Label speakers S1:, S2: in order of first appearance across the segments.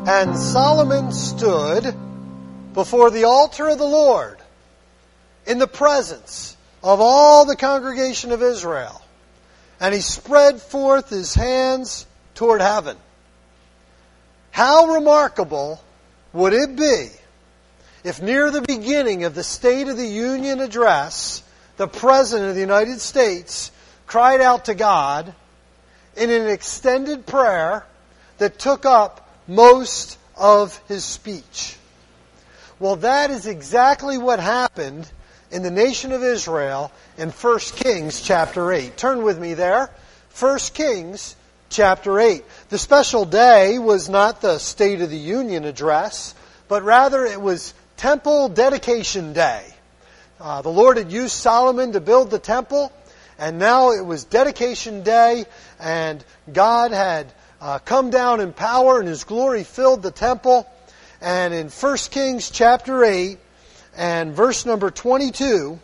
S1: And Solomon stood before the altar of the Lord in the presence of all the congregation of Israel. And he spread forth his hands toward heaven. How remarkable would it be if near the beginning of the State of the Union address, the President of the United States cried out to God in an extended prayer that took up most of his speech. Well, that is exactly what happened in the nation of Israel in 1 Kings chapter 8. Turn with me there. 1 Kings chapter 8. The special day was not the State of the Union address, but rather it was Temple Dedication Day. The Lord had used Solomon to build the temple, and now it was Dedication Day, and God had come down in power, and His glory filled the temple. And in 1 Kings chapter 8 and verse number 22,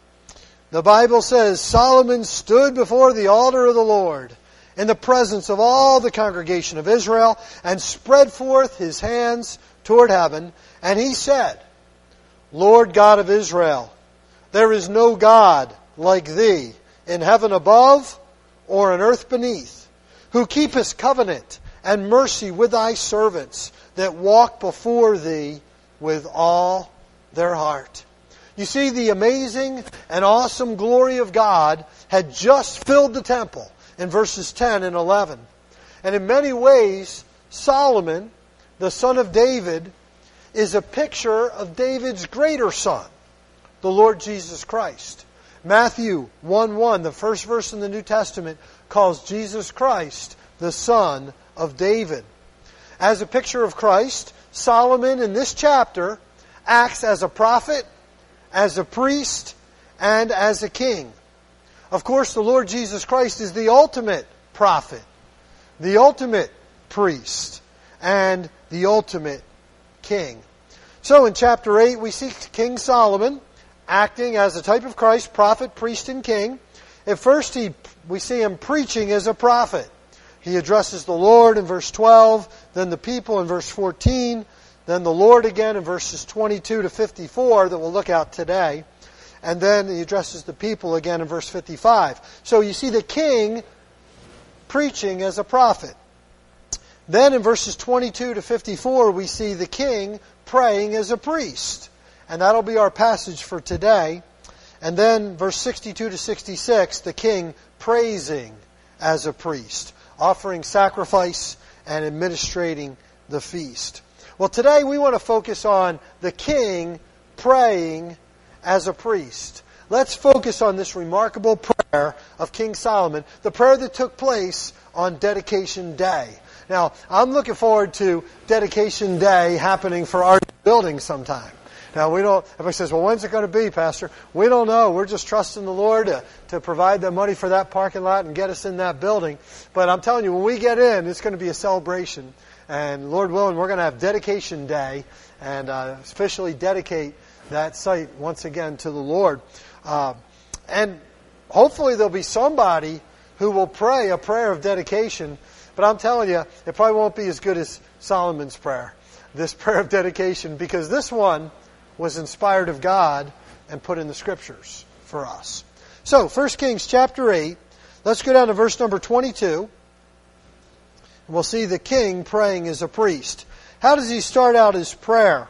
S1: the Bible says, Solomon stood before the altar of the Lord in the presence of all the congregation of Israel and spread forth his hands toward heaven, and he said, Lord God of Israel, there is no God like Thee in heaven above or in earth beneath, who keepest covenant and mercy with Thy servants that walk before Thee with all their heart. You see, the amazing and awesome glory of God had just filled the temple in verses 10 and 11. And in many ways, Solomon, the son of David, is a picture of David's greater son, the Lord Jesus Christ. Matthew 1:1, the first verse in the New Testament, calls Jesus Christ the Son of David. As a picture of Christ, Solomon in this chapter acts as a prophet, as a priest, and as a king. Of course, the Lord Jesus Christ is the ultimate prophet, the ultimate priest, and the ultimate king. So in chapter 8, we see King Solomon acting as a type of Christ, prophet, priest, and king. At first, we see him preaching as a prophet. He addresses the Lord in verse 12, then the people in verse 14, then the Lord again in verses 22 to 54 that we'll look at today. And then he addresses the people again in verse 55. So you see the king preaching as a prophet. Then in verses 22 to 54 we see the king praying as a priest. And that'll be our passage for today. And then verse 62 to 66, the king praising as a priest, offering sacrifice and administrating the feast. Well, today we want to focus on the king praying as a priest. Let's focus on this remarkable prayer of King Solomon, the prayer that took place on Dedication Day. Now, I'm looking forward to Dedication Day happening for our building sometime. Now, everybody says, well, when's it going to be, Pastor? We don't know. We're just trusting the Lord to provide the money for that parking lot and get us in that building. But I'm telling you, when we get in, it's going to be a celebration. And Lord willing, we're going to have Dedication Day and officially dedicate that site once again to the Lord. And hopefully there'll be somebody who will pray a prayer of dedication. But I'm telling you, it probably won't be as good as Solomon's prayer, this prayer of dedication, because this one was inspired of God and put in the Scriptures for us. So, 1 Kings chapter 8, let's go down to verse number 22. And we'll see the king praying as a priest. How does he start out his prayer?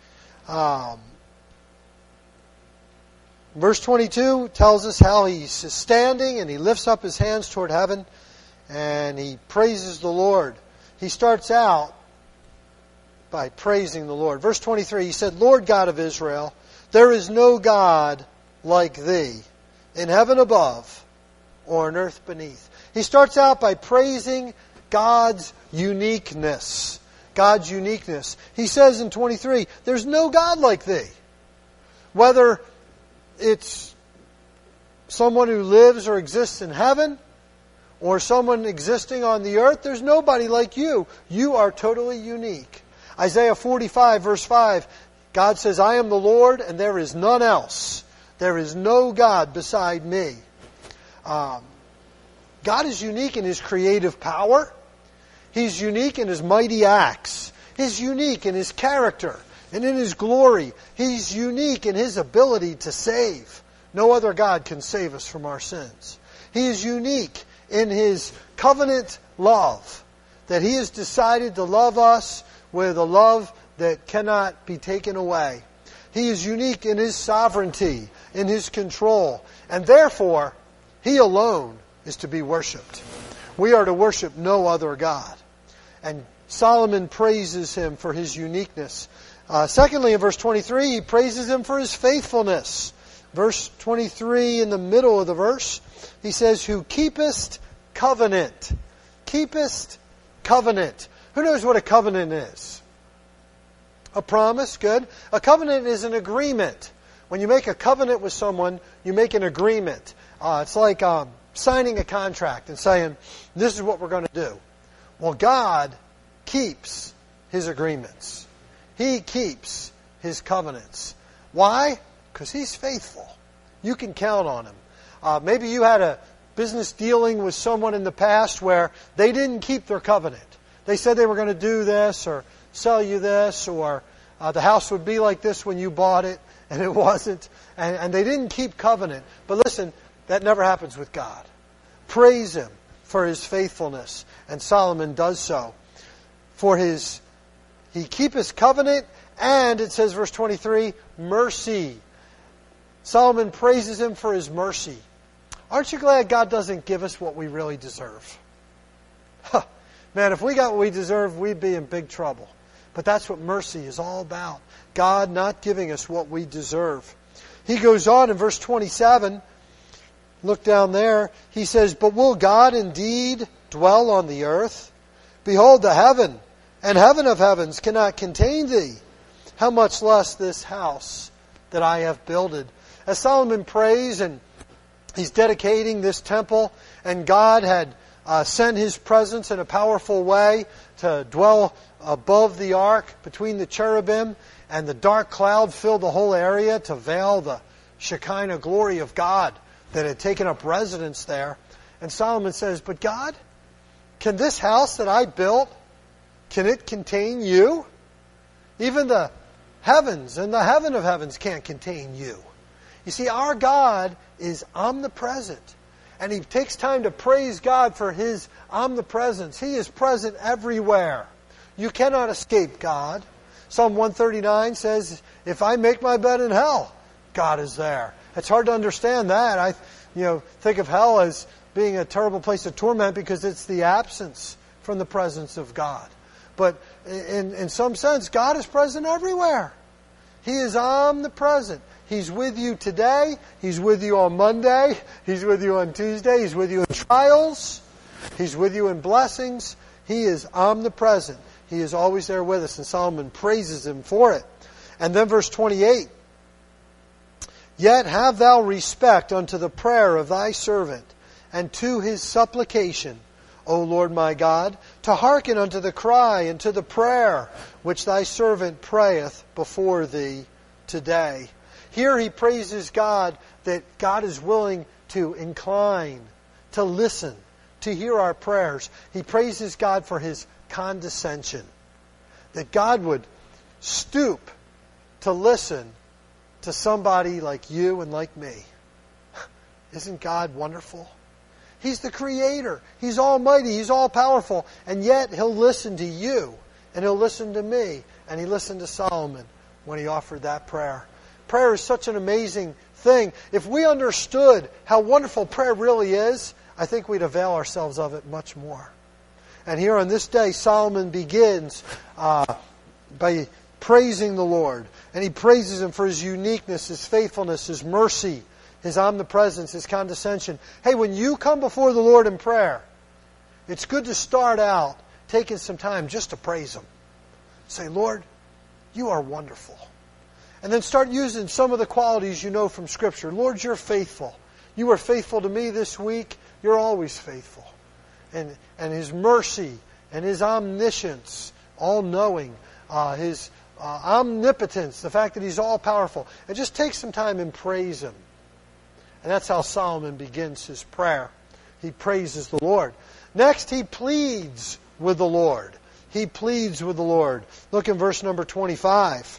S1: Verse 22 tells us how he's standing and he lifts up his hands toward heaven and he praises the Lord. He starts out by praising the Lord. Verse 23, he said, Lord God of Israel, there is no God like Thee in heaven above or in earth beneath. He starts out by praising God's uniqueness. God's uniqueness. He says in 23, there's no God like Thee. Whether it's someone who lives or exists in heaven or someone existing on the earth, there's nobody like You. You are totally unique. Isaiah 45 verse 5, God says, I am the Lord and there is none else. There is no God beside Me. God is unique in His creative power. He's unique in His mighty acts. He's unique in His character and in His glory. He's unique in His ability to save. No other God can save us from our sins. He is unique in His covenant love, that He has decided to love us with a love that cannot be taken away. He is unique in His sovereignty, in His control, and therefore, He alone is to be worshipped. We are to worship no other God. And Solomon praises Him for His uniqueness. Secondly, in verse 23, he praises Him for His faithfulness. Verse 23, in the middle of the verse, he says, who keepest covenant. Keepest covenant. Who knows what a covenant is? A promise, good. A covenant is an agreement. When you make a covenant with someone, you make an agreement. It's like signing a contract and saying, this is what we're going to do. Well, God keeps His agreements. He keeps His covenants. Why? Because He's faithful. You can count on Him. Maybe you had a business dealing with someone in the past where they didn't keep their covenant. They said they were going to do this or sell you this, or the house would be like this when you bought it, and it wasn't. And they didn't keep covenant. But listen, that never happens with God. Praise Him for His faithfulness. And Solomon does so. For He keepeth covenant, and it says, verse 23, mercy. Solomon praises Him for His mercy. Aren't you glad God doesn't give us what we really deserve? Man, if we got what we deserve, we'd be in big trouble. But that's what mercy is all about. God not giving us what we deserve. He goes on in verse 27. Look down there. He says, but will God indeed dwell on the earth? Behold, the heaven and heaven of heavens cannot contain thee. How much less this house that I have builded. As Solomon prays, and he's dedicating this temple, and God had sent His presence in a powerful way to dwell above the ark between the cherubim, and the dark cloud filled the whole area to veil the Shekinah glory of God that had taken up residence there. And Solomon says, but God, can this house that I built, can it contain you? Even the heavens and the heaven of heavens can't contain you. You see, our God is omnipresent. And he takes time to praise God for His omnipresence. He is present everywhere. You cannot escape God. Psalm 139 says, if I make my bed in hell, God is there. It's hard to understand that. I think of hell as being a terrible place of torment because it's the absence from the presence of God. But in some sense, God is present everywhere. He is omnipresent. He's with you today. He's with you on Monday. He's with you on Tuesday. He's with you in trials. He's with you in blessings. He is omnipresent. He is always there with us. And Solomon praises Him for it. And then verse 28. Yet have thou respect unto the prayer of thy servant, and to his supplication, O Lord my God, to hearken unto the cry and to the prayer which thy servant prayeth before thee today. Here he praises God that God is willing to incline, to listen, to hear our prayers. He praises God for His condescension. That God would stoop to listen to somebody like you and like me. Isn't God wonderful? He's the Creator. He's almighty. He's all-powerful. And yet He'll listen to you. And He'll listen to me. And He listened to Solomon when he offered that prayer. Prayer is such an amazing thing. If we understood how wonderful prayer really is, I think we'd avail ourselves of it much more. And here on this day, Solomon begins by praising the Lord. And he praises Him for His uniqueness, His faithfulness, His mercy, His omnipresence, His condescension. Hey, when you come before the Lord in prayer, it's good to start out taking some time just to praise Him. Say, Lord, You are wonderful. And then start using some of the qualities you know from Scripture. Lord, You're faithful. You were faithful to me this week. You're always faithful. And His mercy and His omniscience, all-knowing, His omnipotence, the fact that He's all-powerful. And just take some time and praise Him. And that's how Solomon begins his prayer. He praises the Lord. Next, he pleads with the Lord. he pleads with the Lord. Look in verse number 25.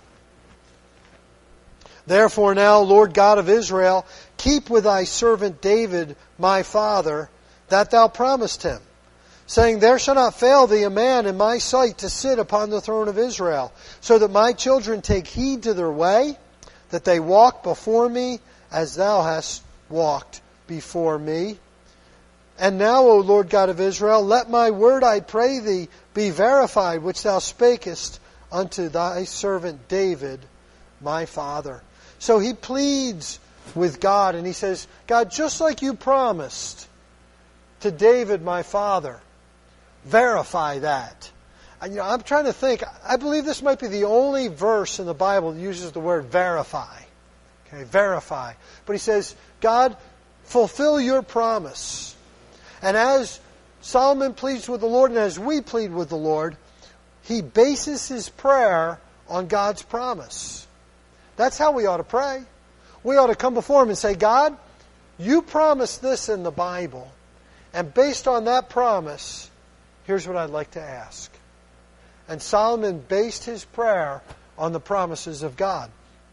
S1: Therefore now, Lord God of Israel, keep with thy servant David, my father, that thou promised him, saying, there shall not fail thee a man in my sight to sit upon the throne of Israel, so that my children take heed to their way, that they walk before me as thou hast walked before me. And now, O Lord God of Israel, let my word, I pray thee, be verified, which thou spakest unto thy servant David, my father. So he pleads with God, and he says, God, just like you promised to David, my father, verify that. And, I'm trying to think. I believe this might be the only verse in the Bible that uses the word verify. Okay, verify. But he says, God, fulfill your promise. And as Solomon pleads with the Lord, and as we plead with the Lord, he bases his prayer on God's promise. That's how we ought to pray. We ought to come before him and say, God, you promised this in the Bible. And based on that promise, here's what I'd like to ask. And Solomon based his prayer on the promises of God.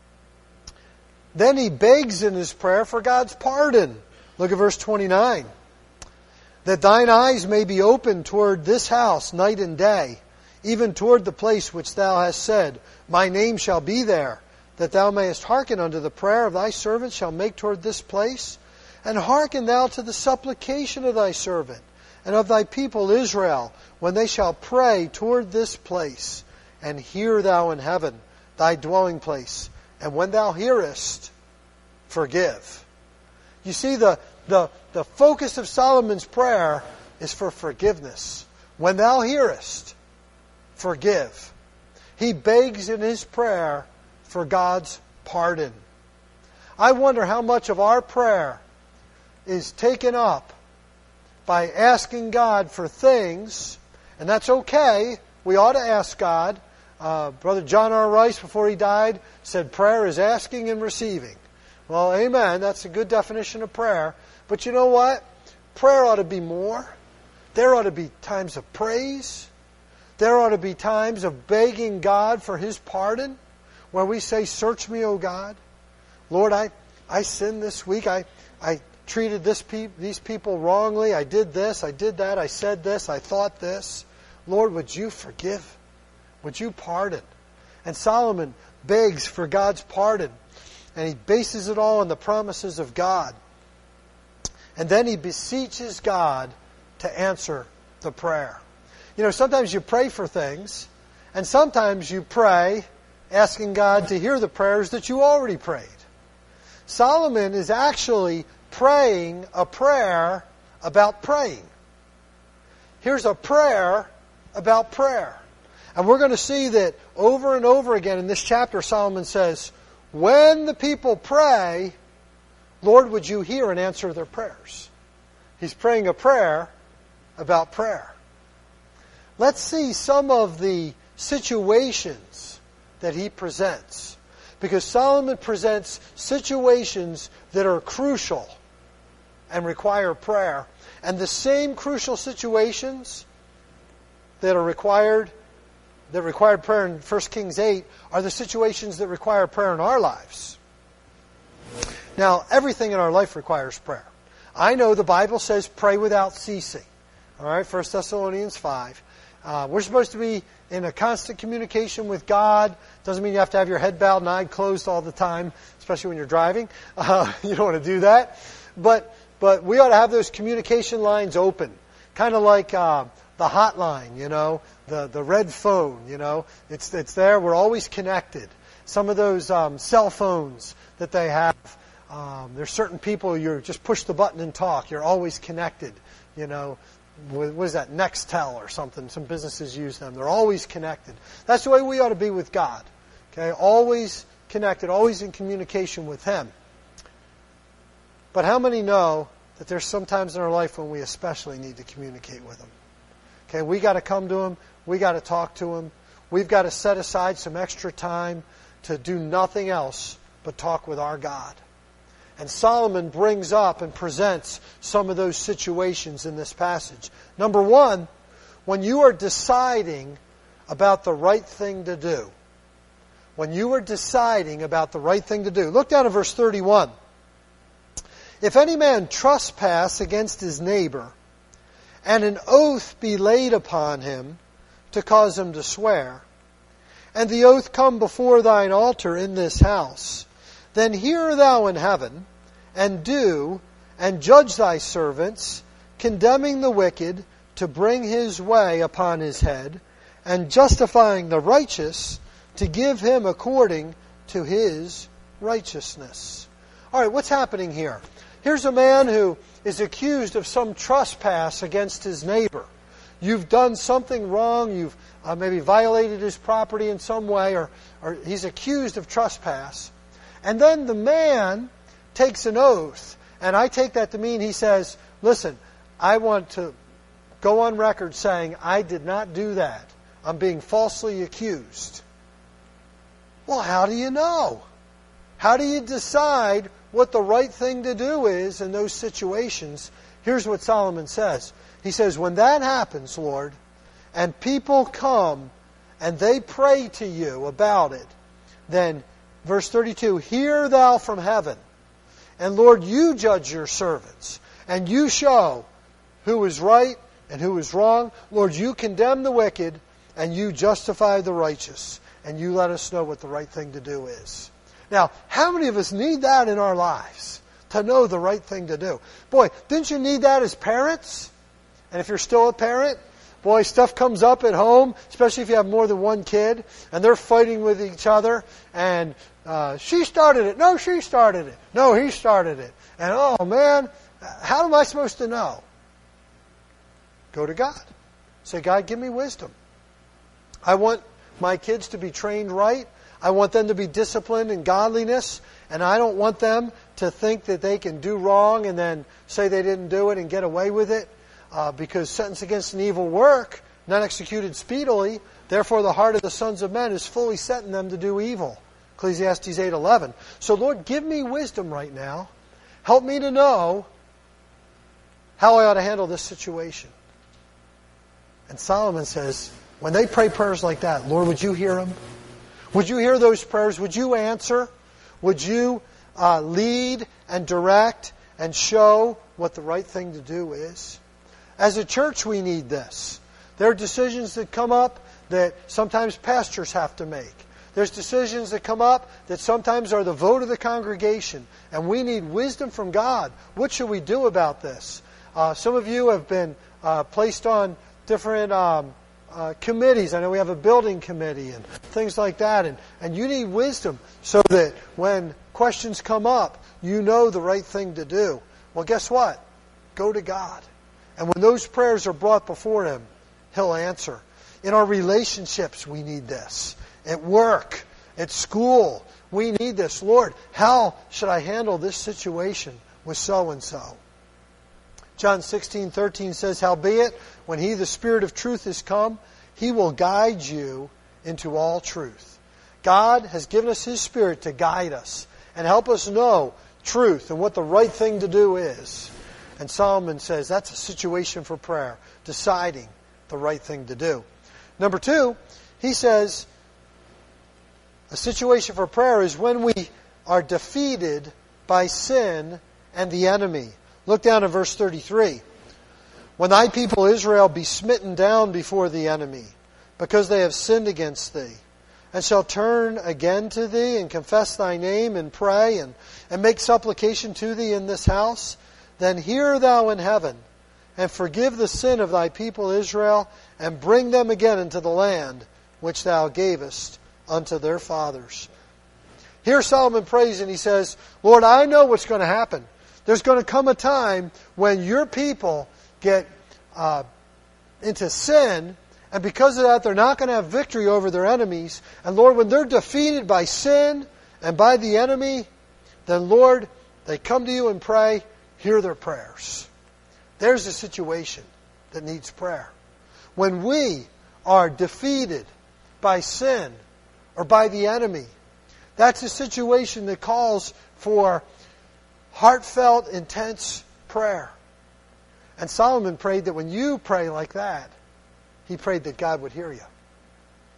S1: Then he begs in his prayer for God's pardon. Look at verse 29. That thine eyes may be open toward this house night and day, even toward the place which thou hast said, my name shall be there, that thou mayest hearken unto the prayer of thy servant shall make toward this place, and hearken thou to the supplication of thy servant, and of thy people Israel, when they shall pray toward this place, and hear thou in heaven, thy dwelling place, and when thou hearest, forgive. You see, the focus of Solomon's prayer is for forgiveness. When thou hearest, forgive. He begs in his prayer for God's pardon. I wonder how much of our prayer is taken up by asking God for things, and that's okay. We ought to ask God. Brother John R. Rice, before he died, said prayer is asking and receiving. Well, amen. That's a good definition of prayer. But you know what? Prayer ought to be more. There ought to be times of praise. There ought to be times of begging God for His pardon, where we say, search me, O God. Lord, I sinned this week. I treated these people wrongly. I did this. I did that. I said this. I thought this. Lord, would you forgive? Would you pardon? And Solomon begs for God's pardon. And he bases it all on the promises of God. And then he beseeches God to answer the prayer. You know, sometimes you pray for things, and sometimes you pray asking God to hear the prayers that you already prayed. Solomon is actually praying a prayer about praying. Here's a prayer about prayer. And we're going to see that over and over again in this chapter, Solomon says, when the people pray, Lord, would you hear and answer their prayers? He's praying a prayer about prayer. Let's see some of the situations that he presents. Because Solomon presents situations that are crucial and require prayer. And the same crucial situations that required prayer in 1 Kings 8 are the situations that require prayer in our lives. Now, everything in our life requires prayer. I know the Bible says pray without ceasing. All right, 1 Thessalonians 5. We're supposed to be in a constant communication with God. Doesn't mean you have to have your head bowed and eye closed all the time, especially when you're driving. You don't want to do that. But we ought to have those communication lines open. Kind of like the hotline, you know, the red phone, you know. It's there. We're always connected. Some of those cell phones that they have, there's certain people, you just push the button and talk. You're always connected, you know. What is that? Nextel or something. Some businesses use them. They're always connected. That's the way we ought to be with God. Okay, always connected, always in communication with Him. But how many know that there's some times in our life when we especially need to communicate with Him? Okay, we got to come to Him. We got to talk to Him. We've got to set aside some extra time to do nothing else but talk with our God. And Solomon brings up and presents some of those situations in this passage. Number one, when you are deciding about the right thing to do. When you are deciding about the right thing to do. Look down at verse 31. If any man trespass against his neighbor, and an oath be laid upon him to cause him to swear, and the oath come before thine altar in this house, then hear thou in heaven, and do, and judge thy servants, condemning the wicked to bring his way upon his head, and justifying the righteous to give him according to his righteousness. All right, what's happening here? Here's a man who is accused of some trespass against his neighbor. You've done something wrong. You've maybe violated his property in some way, or he's accused of trespass. And then the man takes an oath, and I take that to mean he says, listen, I want to go on record saying I did not do that. I'm being falsely accused. Well, how do you know? How do you decide what the right thing to do is in those situations? Here's what Solomon says. He says, when that happens, Lord, and people come and they pray to you about it, then, verse 32, hear thou from heaven, and Lord, you judge your servants, and you show who is right and who is wrong. Lord, you condemn the wicked, and you justify the righteous, and you let us know what the right thing to do is. Now, how many of us need that in our lives? To know the right thing to do. Boy, didn't you need that as parents? And if you're still a parent, boy, stuff comes up at home, especially if you have more than one kid, and they're fighting with each other, and she started it. No, she started it. No, he started it. And oh man, how am I supposed to know? Go to God. Say, God, give me wisdom. I want my kids to be trained right. I want them to be disciplined in godliness, and I don't want them to think that they can do wrong and then say they didn't do it and get away with it, because sentence against an evil work, not executed speedily, therefore the heart of the sons of men is fully set in them to do evil. Ecclesiastes 8:11. So Lord, give me wisdom right now. Help me to know how I ought to handle this situation. And Solomon says, when they pray prayers like that, Lord, would you hear them? Would you hear those prayers? Would you answer? Would you lead and direct and show what the right thing to do is? As a church, we need this. There are decisions that come up that sometimes pastors have to make. There's decisions that come up that sometimes are the vote of the congregation, and we need wisdom from God. What should we do about this? Some of you have been placed on different committees. I know we have a building committee and things like that, and you need wisdom so that when questions come up, you know the right thing to do. Well, guess what? Go to God. And when those prayers are brought before Him, He'll answer. In our relationships, we need this. At work, at school, we need this. Lord, how should I handle this situation with so-and-so? John 16:13 says, howbeit, when He, the Spirit of truth, is come, He will guide you into all truth. God has given us His Spirit to guide us and help us know truth and what the right thing to do is. And Solomon says that's a situation for prayer, deciding the right thing to do. Number 2, he says a situation for prayer is when we are defeated by sin and the enemy. Look down at verse 33. When thy people Israel be smitten down before the enemy, because they have sinned against thee, and shall turn again to thee, and confess thy name, and pray, and make supplication to thee in this house, then hear thou in heaven, and forgive the sin of thy people Israel, and bring them again into the land which thou gavest unto their fathers. Here Solomon prays and he says, Lord, I know what's going to happen. There's going to come a time when your people get into sin, and because of that, they're not going to have victory over their enemies. And Lord, when they're defeated by sin and by the enemy, then Lord, they come to you and pray, hear their prayers. There's a situation that needs prayer. When we are defeated by sin or by the enemy, that's a situation that calls for heartfelt, intense prayer. And Solomon prayed that when you pray like that, he prayed that God would hear you.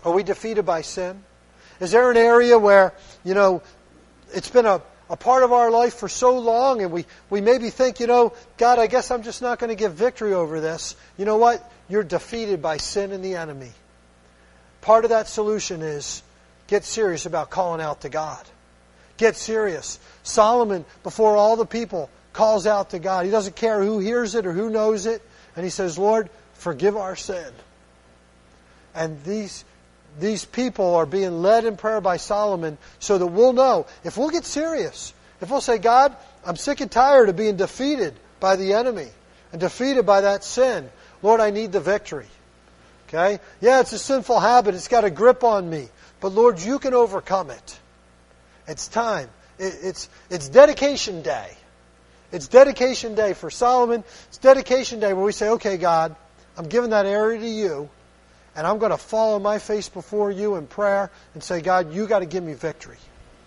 S1: Are we defeated by sin? Is there an area where, it's been a part of our life for so long and we maybe think, God, I guess I'm just not going to get victory over this. You know what? You're defeated by sin and the enemy. Part of that solution is get serious about calling out to God. Get serious. Solomon, before all the people, calls out to God. He doesn't care who hears it or who knows it. And he says, Lord, forgive our sin. And these people are being led in prayer by Solomon so that we'll know. If we'll get serious, if we'll say, God, I'm sick and tired of being defeated by the enemy and defeated by that sin. Lord, I need the victory. Okay? Yeah, it's a sinful habit. It's got a grip on me. But Lord, you can overcome it. It's time. It's dedication day. It's dedication day for Solomon. It's dedication day where we say, okay, God, I'm giving that area to you. And I'm going to fall on my face before you in prayer and say, God, you got to give me victory.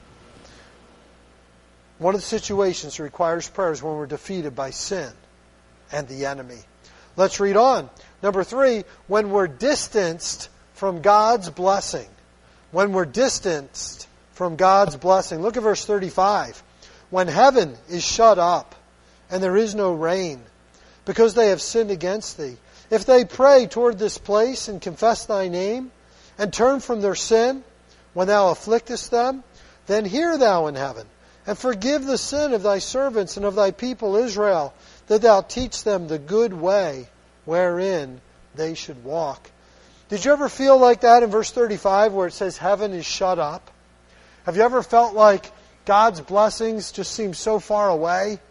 S1: One of the situations that requires prayer is when we're defeated by sin and the enemy. Let's read on. Number 3, when we're distanced from God's blessing. When we're distanced from God's blessing. Look at verse 35. When heaven is shut up and there is no rain, because they have sinned against thee. If they pray toward this place and confess thy name, and turn from their sin, when thou afflictest them, then hear thou in heaven, and forgive the sin of thy servants and of thy people Israel, that thou teach them the good way wherein they should walk. Did you ever feel like that in verse 35 where it says heaven is shut up? Have you ever felt like God's blessings just seem so far away?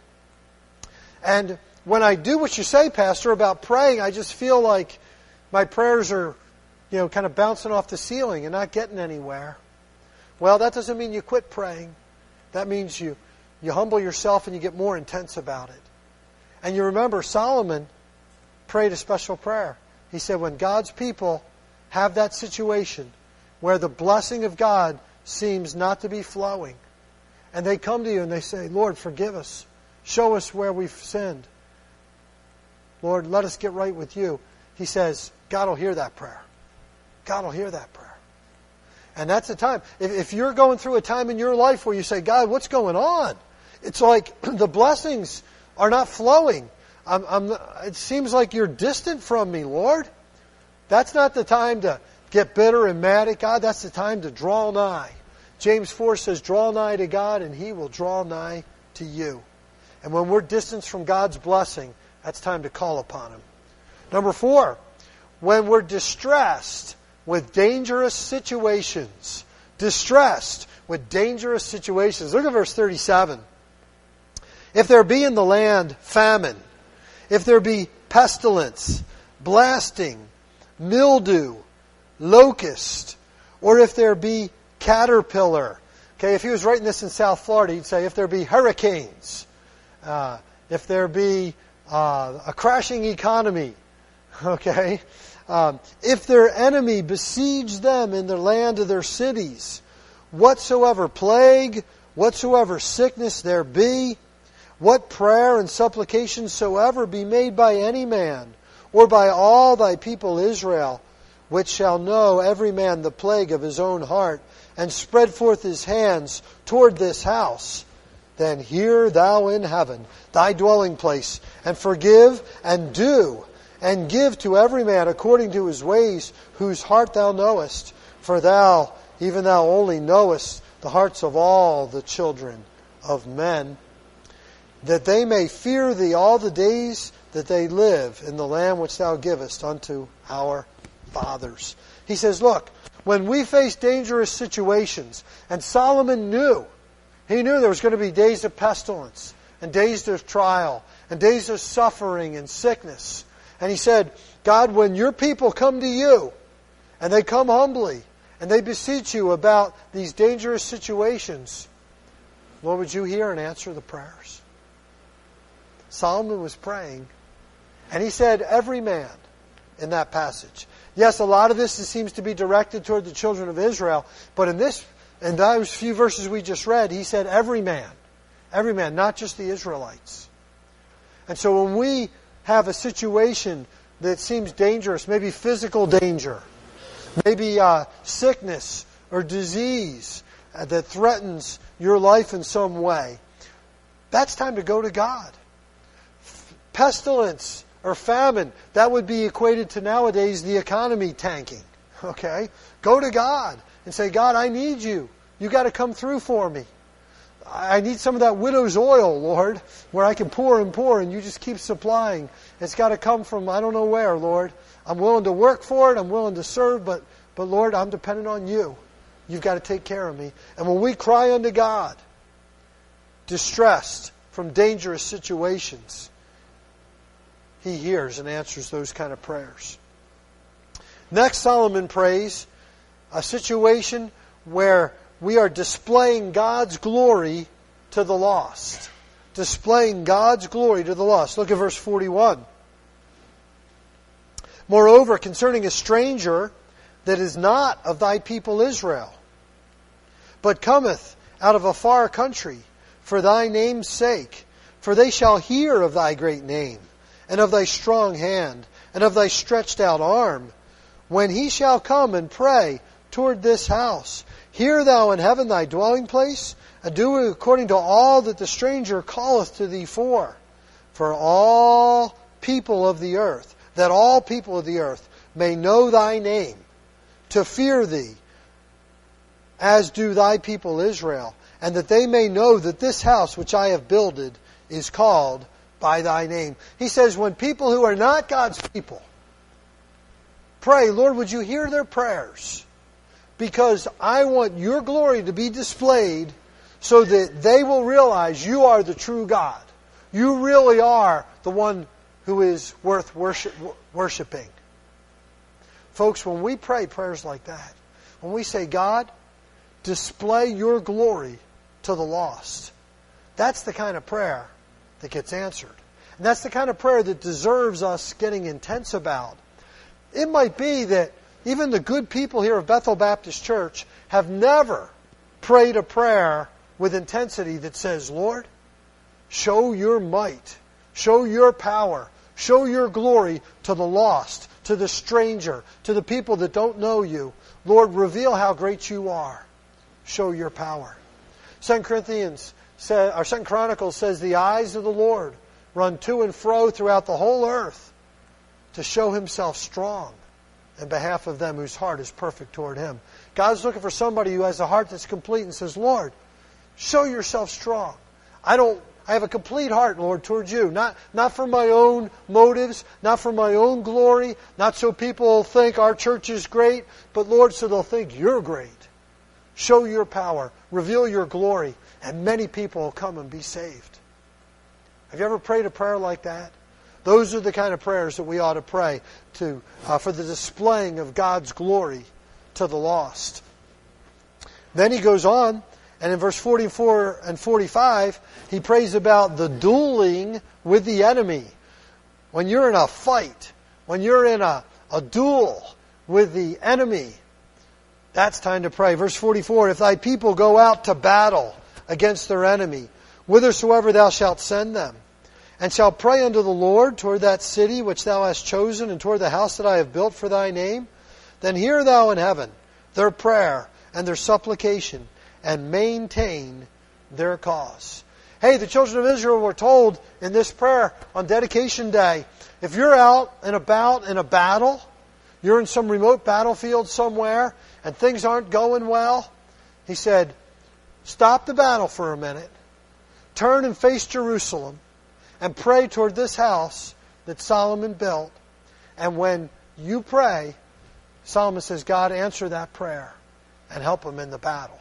S1: And when I do what you say, Pastor, about praying, I just feel like my prayers are, kind of bouncing off the ceiling and not getting anywhere. Well, that doesn't mean you quit praying. That means you humble yourself and you get more intense about it. And you remember Solomon prayed a special prayer. He said, when God's people have that situation where the blessing of God seems not to be flowing, and they come to you and they say, Lord, forgive us. Show us where we've sinned. Lord, let us get right with you. He says, God will hear that prayer. God will hear that prayer. And that's the time. If you're going through a time in your life where you say, God, what's going on? It's like the blessings are not flowing. It seems like you're distant from me, Lord. That's not the time to get bitter and mad at God. That's the time to draw nigh. James 4 says, draw nigh to God and He will draw nigh to you. And when we're distanced from God's blessing, that's time to call upon Him. Number 4, when we're distressed with dangerous situations. Distressed with dangerous situations. Look at verse 37. If there be in the land famine, if there be pestilence, blasting, mildew, locust, or if there be caterpillar. Okay, if he was writing this in South Florida, he'd say, if there be hurricanes, if there be a crashing economy, okay, if their enemy besiege them in the land of their cities, whatsoever plague, whatsoever sickness there be, what prayer and supplication soever be made by any man, or by all thy people Israel, which shall know every man the plague of his own heart, and spread forth his hands toward this house, then hear thou in heaven thy dwelling place, and forgive and do, and give to every man according to his ways, whose heart thou knowest. For thou, even thou only knowest the hearts of all the children of men, that they may fear thee all the days that they live in the land which thou givest unto our fathers. He says, look, when we face dangerous situations, and Solomon knew, he knew there was going to be days of pestilence, and days of trial, and days of suffering and sickness. And he said, God, when your people come to you, and they come humbly, and they beseech you about these dangerous situations, Lord, would you hear and answer the prayers? Solomon was praying, and he said, every man in that passage. Yes, a lot of this seems to be directed toward the children of Israel, but in those few verses we just read, he said every man, not just the Israelites. And so when we have a situation that seems dangerous, maybe physical danger, Maybe sickness or disease that threatens your life in some way. That's time to go to God. Pestilence or famine, that would be equated to nowadays the economy tanking. Okay? Go to God and say, God, I need you. You got to come through for me. I need some of that widow's oil, Lord, where I can pour and you just keep supplying. It's got to come from I don't know where, Lord. I'm willing to work for it. I'm willing to serve, but Lord, I'm dependent on you. You've got to take care of me. And when we cry unto God, distressed from dangerous situations, He hears and answers those kind of prayers. Next, Solomon prays a situation where we are displaying God's glory to the lost. Displaying God's glory to the lost. Look at verse 41. Moreover, concerning a stranger that is not of thy people Israel, but cometh out of a far country, for thy name's sake, for they shall hear of thy great name, and of thy strong hand, and of thy stretched out arm, when he shall come and pray toward this house. Hear thou in heaven thy dwelling place, and do according to all that the stranger calleth to thee for all people of the earth, that all people of the earth may know thy name, to fear thee, as do thy people Israel, and that they may know that this house which I have builded is called by thy name. He says, when people who are not God's people pray, Lord, would you hear their prayers? Because I want your glory to be displayed so that they will realize you are the true God. You really are the one who is worth worshiping. Folks, when we pray prayers like that, when we say, God, display your glory to the lost, that's the kind of prayer that gets answered. And that's the kind of prayer that deserves us getting intense about. It might be that even the good people here of Bethel Baptist Church have never prayed a prayer with intensity that says, Lord, show your might, show your power, show your glory to the lost, to the stranger, to the people that don't know you. Lord, reveal how great you are. Show your power. 2 Chronicles says, the eyes of the Lord run to and fro throughout the whole earth to show Himself strong in behalf of them whose heart is perfect toward Him. God's looking for somebody who has a heart that's complete and says, Lord, show yourself strong. I have a complete heart, Lord, towards you. Not for my own motives, not for my own glory, not so people think our church is great, but Lord, so they'll think you're great. Show your power, reveal your glory, and many people will come and be saved. Have you ever prayed a prayer like that? Those are the kind of prayers that we ought to pray for the displaying of God's glory to the lost. Then he goes on, and in verse 44 and 45, he prays about the dueling with the enemy. When you're in a fight, when you're in a duel with the enemy, that's time to pray. Verse 44, if thy people go out to battle against their enemy, whithersoever thou shalt send them, and shall pray unto the Lord toward that city which thou hast chosen, and toward the house that I have built for thy name, then hear thou in heaven their prayer and their supplication, and maintain their cause. Hey, the children of Israel were told in this prayer on dedication day, if you're out and about in a battle, you're in some remote battlefield somewhere, and things aren't going well, he said, stop the battle for a minute, turn and face Jerusalem, and pray toward this house that Solomon built. And when you pray, Solomon says, God, answer that prayer and help him in the battle.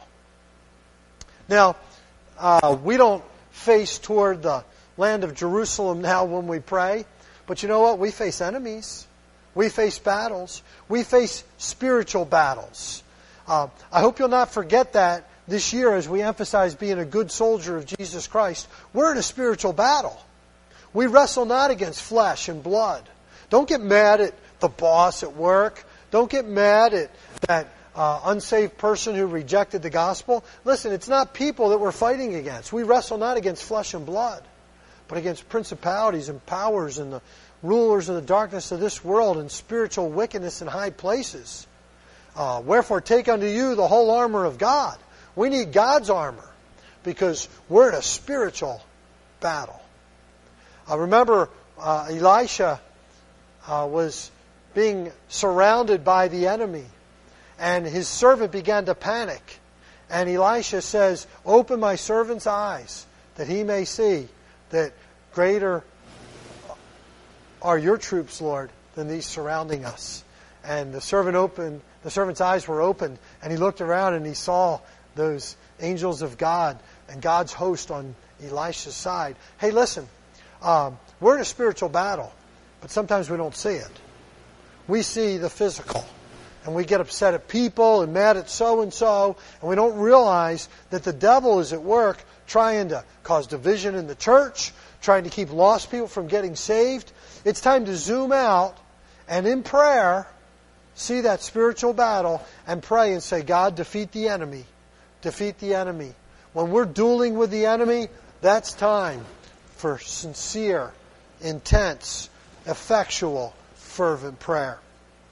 S1: Now, we don't face toward the land of Jerusalem now when we pray. But you know what? We face enemies. We face battles. We face spiritual battles. I hope you'll not forget that this year as we emphasize being a good soldier of Jesus Christ. We're in a spiritual battle. We wrestle not against flesh and blood. Don't get mad at the boss at work. Don't get mad at that unsaved person who rejected the gospel. Listen, it's not people that we're fighting against. We wrestle not against flesh and blood, but against principalities and powers and the rulers of the darkness of this world and spiritual wickedness in high places. Wherefore take unto you the whole armor of God. We need God's armor because we're in a spiritual battle. Remember, Elisha was being surrounded by the enemy, and his servant began to panic. And Elisha says, open my servant's eyes that he may see that greater are your troops, Lord, than these surrounding us. And the servant's eyes were opened, and he looked around and he saw those angels of God and God's host on Elisha's side. Hey, listen, we're in a spiritual battle, but sometimes we don't see it. We see the physical, and we get upset at people and mad at so-and-so, and we don't realize that the devil is at work trying to cause division in the church, trying to keep lost people from getting saved. It's time to zoom out and in prayer see that spiritual battle and pray and say, God, defeat the enemy. Defeat the enemy. When we're dueling with the enemy, that's time for sincere, intense, effectual, fervent prayer.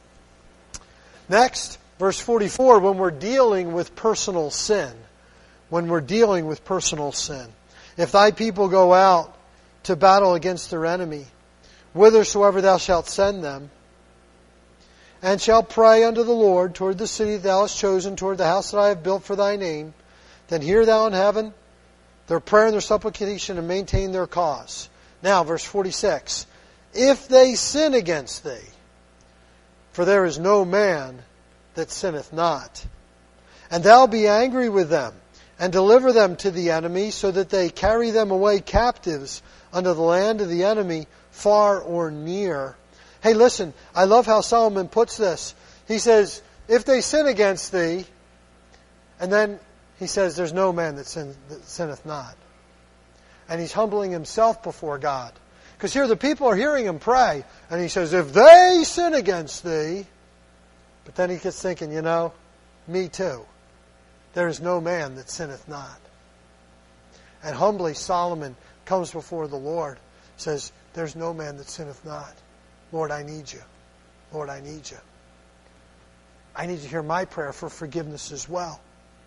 S1: Next, verse 44, when we're dealing with personal sin. When we're dealing with personal sin. If thy people go out to battle against their enemy, whithersoever thou shalt send them, and shall pray unto the Lord toward the city that thou hast chosen, toward the house that I have built for thy name, then hear thou in heaven their prayer and their supplication, and maintain their cause. Now, verse 46, if they sin against thee, for there is no man that sinneth not, and thou be angry with them, and deliver them to the enemy, so that they carry them away captives unto the land of the enemy, far or near. Hey, listen, I love how Solomon puts this. He says, if they sin against thee, and then he says, there's no man that sinneth not. And he's humbling himself before God. Because here the people are hearing him pray, and he says, if they sin against thee, but then he gets thinking, me too. There is no man that sinneth not. And humbly Solomon comes before the Lord, says, there's no man that sinneth not. Lord, I need you. Lord, I need you. I need to hear my prayer for forgiveness as well.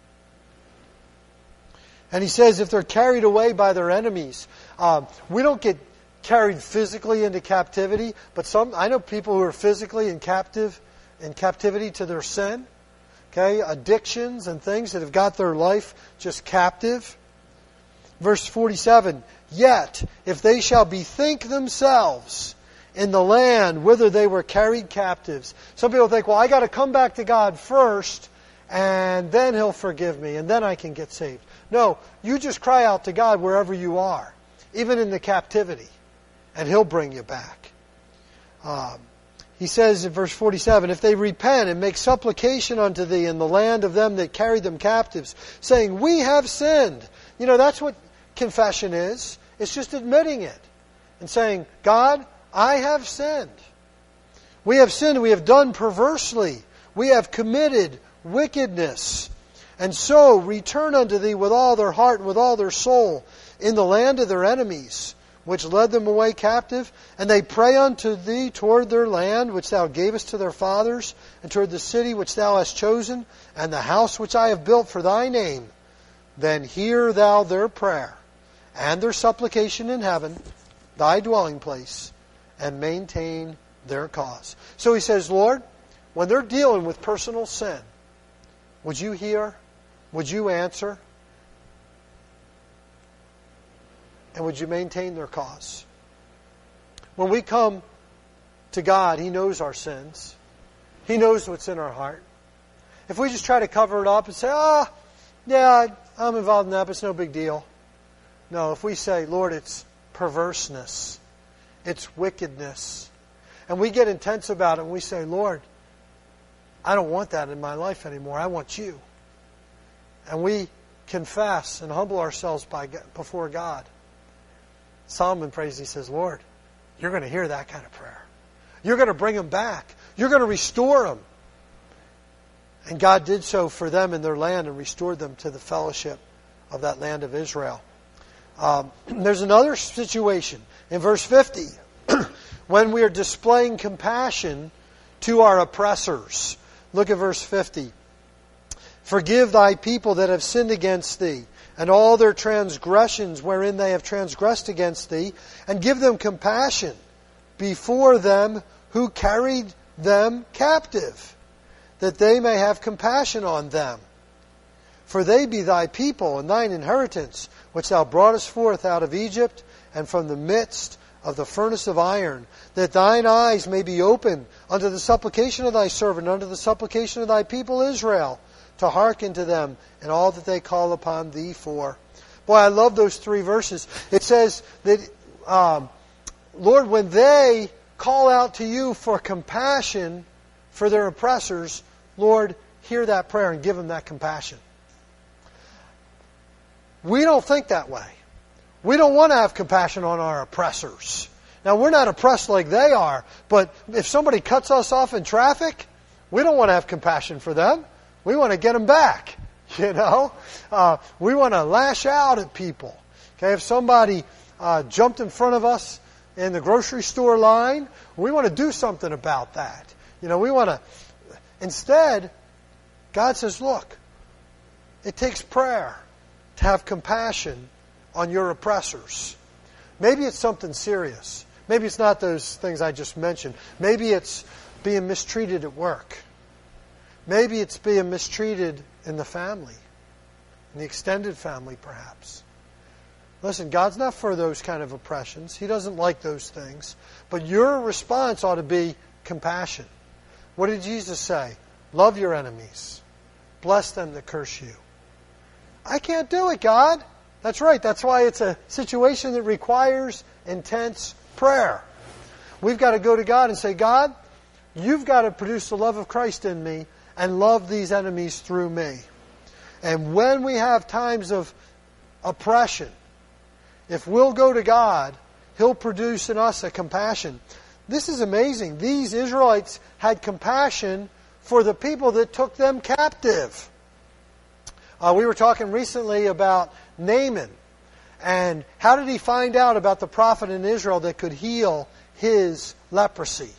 S1: And he says if they're carried away by their enemies, we don't get carried physically into captivity, but I know people who are physically in captivity to their sin. Okay, addictions and things that have got their life just captive. Verse 47, yet if they shall bethink themselves in the land whither they were carried captives. Some people think, well, I got to come back to God first, and then He'll forgive me, and then I can get saved. No, you just cry out to God wherever you are, even in the captivity, and He'll bring you back. He says in verse 47, if they repent and make supplication unto thee in the land of them that carried them captives, saying, we have sinned. That's what confession is. It's just admitting it and saying, God, I have sinned. We have sinned. We have done perversely. We have committed wickedness. And so return unto thee with all their heart and with all their soul in the land of their enemies, which led them away captive, and they pray unto thee toward their land, which thou gavest to their fathers, and toward the city which thou hast chosen, and the house which I have built for thy name, then hear thou their prayer, and their supplication in heaven, thy dwelling place, and maintain their cause. So he says, Lord, when they're dealing with personal sin, would you hear? Would you answer? And would you maintain their cause? When we come to God, He knows our sins. He knows what's in our heart. If we just try to cover it up and say, yeah, I'm involved in that, but it's no big deal. No, if we say, Lord, it's perverseness, it's wickedness, and we get intense about it and we say, Lord, I don't want that in my life anymore. I want you. And we confess and humble ourselves before God. Solomon prays, he says, Lord, you're going to hear that kind of prayer. You're going to bring them back. You're going to restore them. And God did so for them in their land and restored them to the fellowship of that land of Israel. There's another situation in verse 50 when we are displaying compassion to our oppressors. Look at verse 50. Forgive thy people that have sinned against thee, and all their transgressions wherein they have transgressed against thee, and give them compassion before them who carried them captive, that they may have compassion on them. For they be thy people and thine inheritance, which thou broughtest forth out of Egypt, and from the midst of the furnace of iron, that thine eyes may be open unto the supplication of thy servant, unto the supplication of thy people Israel, to hearken to them in all that they call upon thee for. Boy, I love those 3 verses. It says that, Lord, when they call out to you for compassion for their oppressors, Lord, hear that prayer and give them that compassion. We don't think that way. We don't want to have compassion on our oppressors. Now, we're not oppressed like they are, but if somebody cuts us off in traffic, we don't want to have compassion for them. We want to get them back, you know. We want to lash out at people. Okay, if somebody jumped in front of us in the grocery store line, we want to do something about that. You know, we want to... Instead, God says, look, it takes prayer to have compassion on your oppressors. Maybe it's something serious. Maybe it's not those things I just mentioned. Maybe it's being mistreated at work. Maybe it's being mistreated in the family, in the extended family perhaps. Listen, God's not for those kind of oppressions. He doesn't like those things. But your response ought to be compassion. What did Jesus say? Love your enemies. Bless them that curse you. I can't do it, God. That's right. That's why it's a situation that requires intense prayer. We've got to go to God and say, God, you've got to produce the love of Christ in me and love these enemies through me. And when we have times of oppression, if we'll go to God, He'll produce in us a compassion. This is amazing. These Israelites had compassion for the people that took them captive. We were talking recently about Naaman. And how did he find out about the prophet in Israel that could heal his leprosy?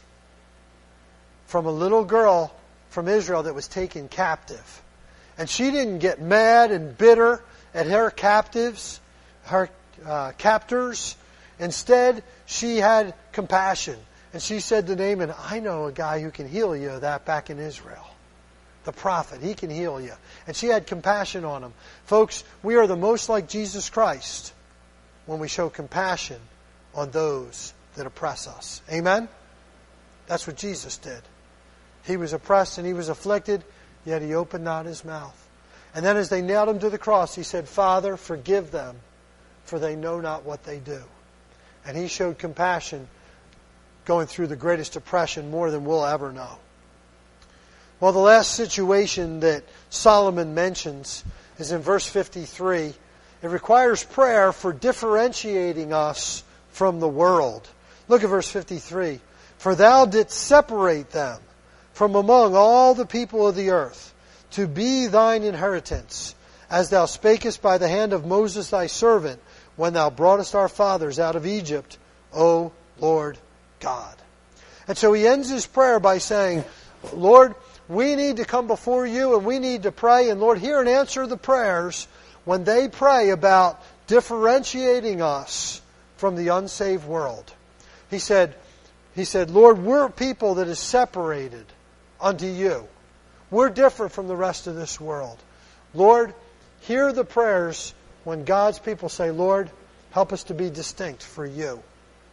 S1: From a little girl from Israel that was taken captive. And she didn't get mad and bitter at her captives, her captors. Instead, she had compassion. And she said to Naaman, I know a guy who can heal you of that back in Israel. The prophet, he can heal you. And she had compassion on him. Folks, we are the most like Jesus Christ when we show compassion on those that oppress us. Amen? That's what Jesus did. He was oppressed and He was afflicted, yet He opened not His mouth. And then as they nailed Him to the cross, He said, Father, forgive them, for they know not what they do. And He showed compassion going through the greatest oppression more than we'll ever know. Well, the last situation that Solomon mentions is in verse 53. It requires prayer for differentiating us from the world. Look at verse 53. For thou didst separate them from among all the people of the earth, to be thine inheritance, as thou spakest by the hand of Moses thy servant, when thou broughtest our fathers out of Egypt, O Lord God. And so he ends his prayer by saying, Lord, we need to come before you and we need to pray. And Lord, hear and answer the prayers when they pray about differentiating us from the unsaved world. He said, Lord, we're people that is separated unto you. We're different from the rest of this world. Lord, hear the prayers when God's people say, Lord, help us to be distinct for you.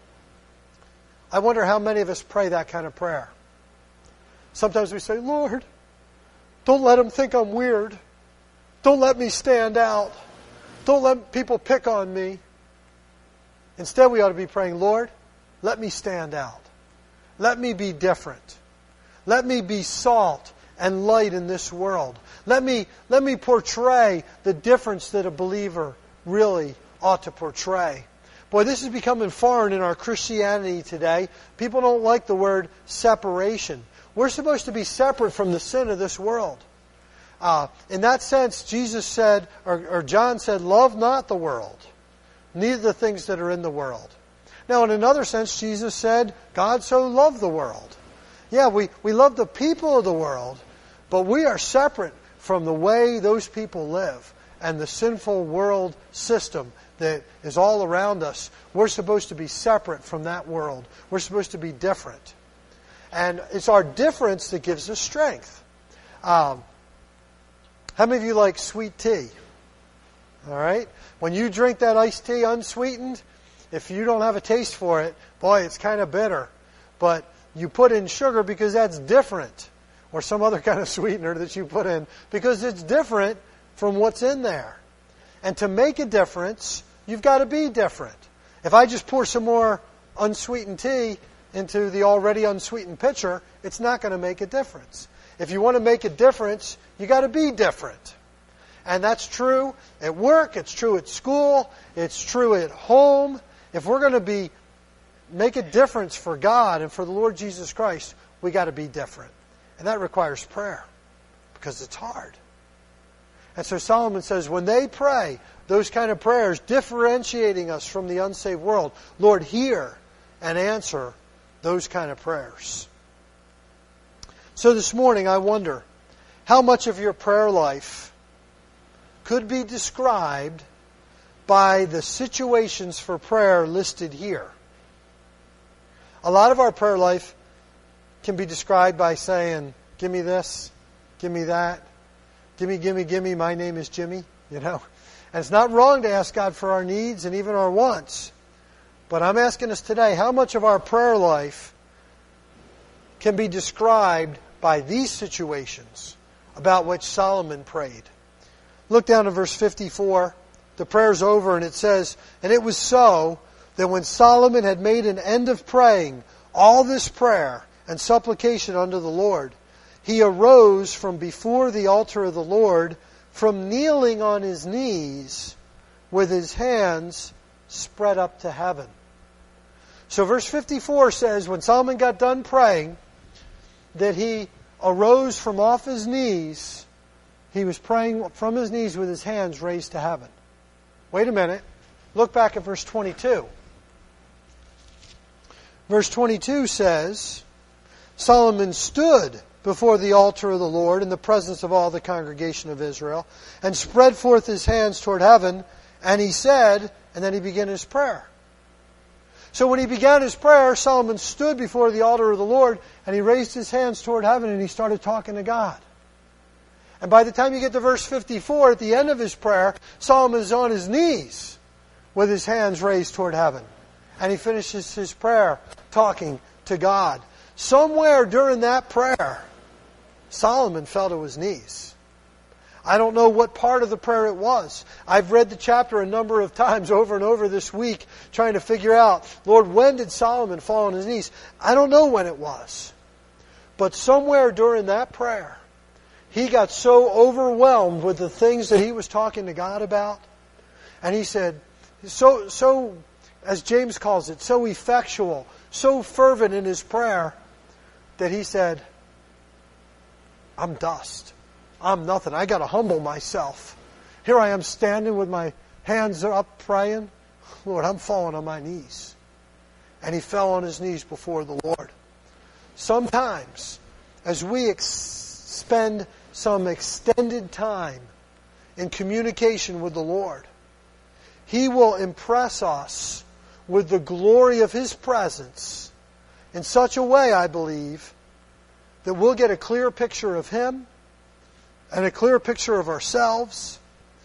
S1: I wonder how many of us pray that kind of prayer. Sometimes we say, Lord, don't let them think I'm weird. Don't let me stand out. Don't let people pick on me. Instead, we ought to be praying, Lord, let me stand out. Let me be different. Let me be salt and light in this world. Let me portray the difference that a believer really ought to portray. Boy, this is becoming foreign in our Christianity today. People don't like the word separation. We're supposed to be separate from the sin of this world. In that sense, Jesus said, or John said, love not the world, neither the things that are in the world. Now, in another sense, Jesus said, God so loved the world. Yeah, we love the people of the world, But we are separate from the way those people live and the sinful world system that is all around us. We're supposed to be separate from that world. We're supposed to be different. And it's our difference that gives us strength. How many of you like sweet tea? All right? When you drink that iced tea unsweetened, if you don't have a taste for it, boy, it's kind of bitter. But you put in sugar because that's different. Or some other kind of sweetener that you put in because it's different from what's in there. And to make a difference, you've got to be different. If I just pour some more unsweetened tea into the already unsweetened pitcher, it's not going to make a difference. If you want to make a difference, you've got to be different. And that's true at work, it's true at school, it's true at home. If we're going to make a difference for God and for the Lord Jesus Christ, we got to be different. And that requires prayer because it's hard. And so Solomon says when they pray those kind of prayers differentiating us from the unsaved world, Lord, hear and answer those kind of prayers. So this morning I wonder how much of your prayer life could be described by the situations for prayer listed here. A lot of our prayer life can be described by saying, give me this, give me that, give me, my name is Jimmy, you know. And it's not wrong to ask God for our needs and even our wants. But I'm asking us today, how much of our prayer life can be described by these situations about which Solomon prayed? Look down to verse 54. The prayer's over and it says, and it was so that when Solomon had made an end of praying all this prayer and supplication unto the Lord, he arose from before the altar of the Lord, from kneeling on his knees with his hands spread up to heaven. So verse 54 says, when Solomon got done praying, that he arose from off his knees. He was praying from his knees with his hands raised to heaven. Wait a minute. Look back at verse 22. Verse 22 says, Solomon stood before the altar of the Lord in the presence of all the congregation of Israel and spread forth his hands toward heaven, and he said, and then he began his prayer. So when he began his prayer, Solomon stood before the altar of the Lord and he raised his hands toward heaven and he started talking to God. And by the time you get to verse 54, at the end of his prayer, Solomon is on his knees with his hands raised toward heaven. And he finishes his prayer talking to God. Somewhere during that prayer, Solomon fell to his knees. I don't know what part of the prayer it was. I've read the chapter a number of times over and over this week trying to figure out, Lord, when did Solomon fall on his knees? I don't know when it was. But somewhere during that prayer, he got so overwhelmed with the things that he was talking to God about. And he said, so, as James calls it, so effectual, so fervent in his prayer, that he said, I'm dust. I'm nothing. I got to humble myself. Here I am standing with my hands up praying. Lord, I'm falling on my knees. And he fell on his knees before the Lord. Sometimes, as we spend some extended time in communication with the Lord, He will impress us with the glory of His presence in such a way, I believe, that we'll get a clear picture of Him and a clear picture of ourselves,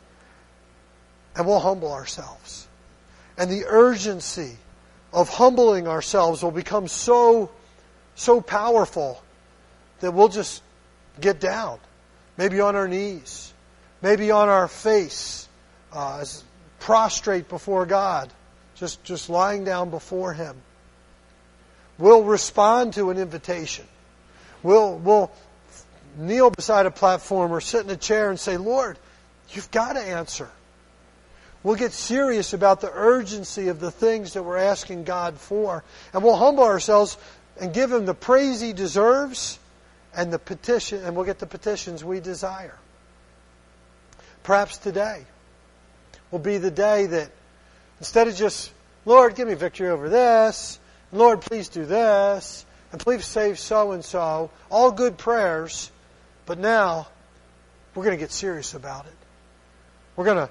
S1: and we'll humble ourselves. And the urgency of humbling ourselves will become so powerful that we'll just get down. Maybe on our knees. Maybe on our face. Prostrate before God. Just lying down before Him. We'll respond to an invitation. We'll kneel beside a platform or sit in a chair and say, Lord, You've got to answer. We'll get serious about the urgency of the things that we're asking God for. And we'll humble ourselves and give Him the praise He deserves and we'll get the petitions we desire. Perhaps today will be the day that instead of just, Lord, give me victory over this, and Lord, please do this, and please save so-and-so, all good prayers, But now, we're going to get serious about it. We're going to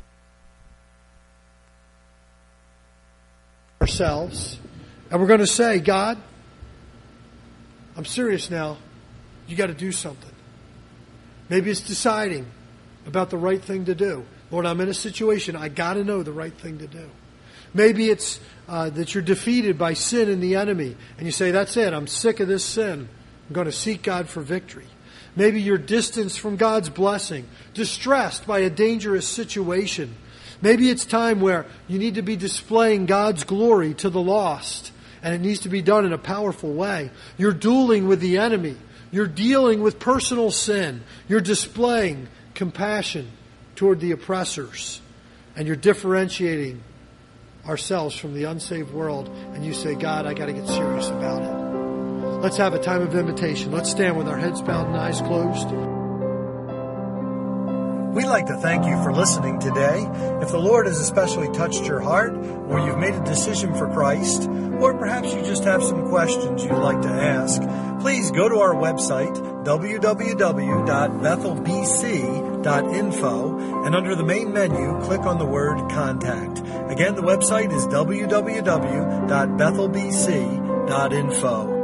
S1: ourselves, and we're going to say, God, I'm serious now. You got to do something. Maybe it's deciding about the right thing to do. Lord, I'm in a situation. I got to know the right thing to do. Maybe it's that you're defeated by sin and the enemy, and you say, that's it. I'm sick of this sin. I'm going to seek God for victory. Maybe you're distanced from God's blessing, distressed by a dangerous situation. Maybe it's time where you need to be displaying God's glory to the lost, and it needs to be done in a powerful way. You're dueling with the enemy. You're dealing with personal sin. You're displaying compassion toward the oppressors. And you're differentiating ourselves from the unsaved world. And you say, God, I got to get serious about it. Let's have a time of invitation. Let's stand with our heads bowed and eyes closed. We'd like to thank you for listening today. If the Lord has especially touched your heart, or you've made a decision for Christ, or perhaps you just have some questions you'd like to ask, please go to our website, www.bethelbc.info, and under the main menu, click on the word Contact. Again, the website is www.bethelbc.info.